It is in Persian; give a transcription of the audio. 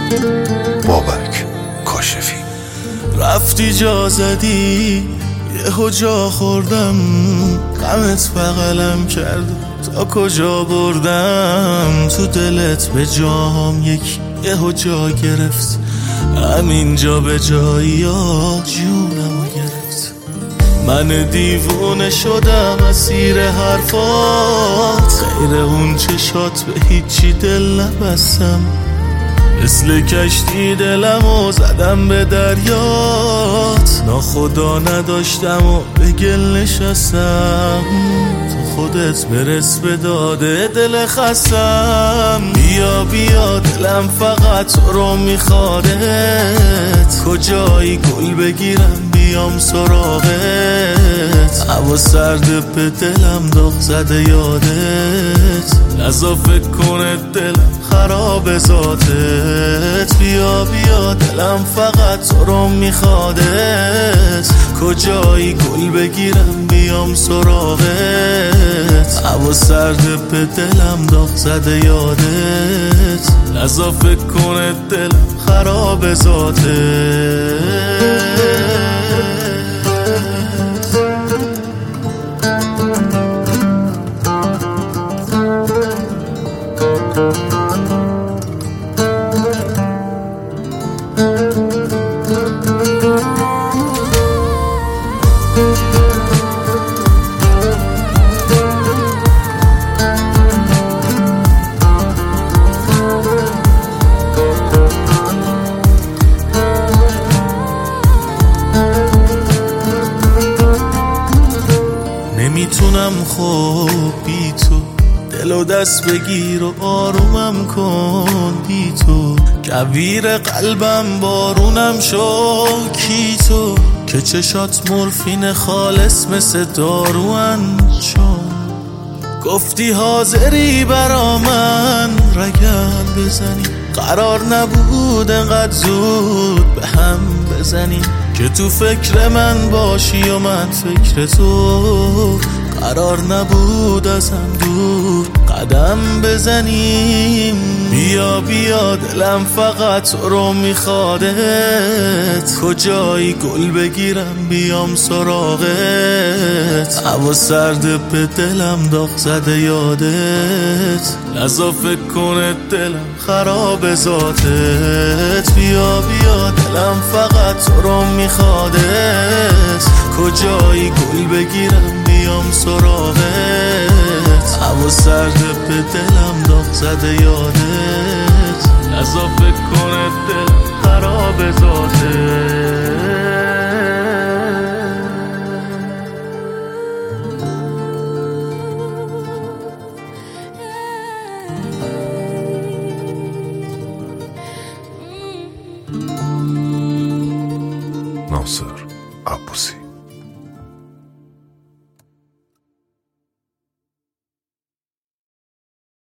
بابک کاشفی. رفتی جا زدی یهو جا خوردم، غمت بغلم کرد تا کجا بردم. تو دلت به جام یک یهو جا گرفت، همین جا به جایی ها جونمو گرفت. من دیوونه شدم اسیر حرفات، غیر اون چشات به هیچی دل نبستم. مثل کشتی دلمو زدم به دریات، ناخدا نداشتم و به گل نشستم. تو خودت برس به داده دل خستم. بیا بیا دلم فقط تو رو میخوادت، کجایی گل بگیرم بیام سراغت. هوا سرد به دلم داغ زده یادت، نزا فکر کنه دلم خراب ذاتت. بیا بیا دلم فقط تو رو میخوادت، کجایی گل بگیرم بیام سراغت. هوا سرد به دلم داغ زده یادت، نزا فکر کنه دلم خراب ذاتت. نمیتونم خوب بی تو، دل و دست بگیر و آرومم کن بی تو. کویر قلبم بارونم شو کی تو، که چشات مورفین خالص مثل داروان. چون گفتی حاضری برا من رگم بزنی، قرار نبود انقدر زود به هم بزنی. که تو فکر من باشی و من فکر تو، قرار نبود ازم دور قدم بزنیم. بیا بیا دلم فقط تو رو میخوادت، کجایی گل بگیرم بیام سراغت. هوا سرد به دلم داغ زده یادت، نزا فکر کنه دلم خراب ذاتت. بیا بیا دلم فقط تو رو میخوادت، کجایی گل بگیرم بیام سراغت. هوا سرد به دلم داغ زده یادت، نزا فکر کنه دلم خراب ذاتت. ناصر عباسی.